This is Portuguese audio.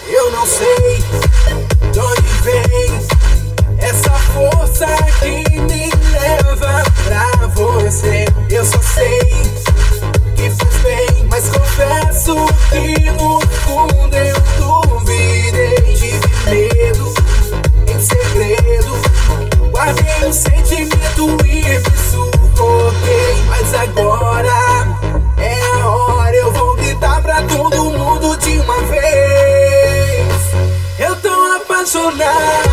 Eu não sei de onde vem essa força que me leva pra você. Eu só sei que faz bem, mas confesso que no fundo eu duvidei. Tive medo em segredo, guardei o sentimento e me sufoquei. Mas agora é a hora, eu vou gritar pra todo mundo de uma vez. Eu tô apaixonado.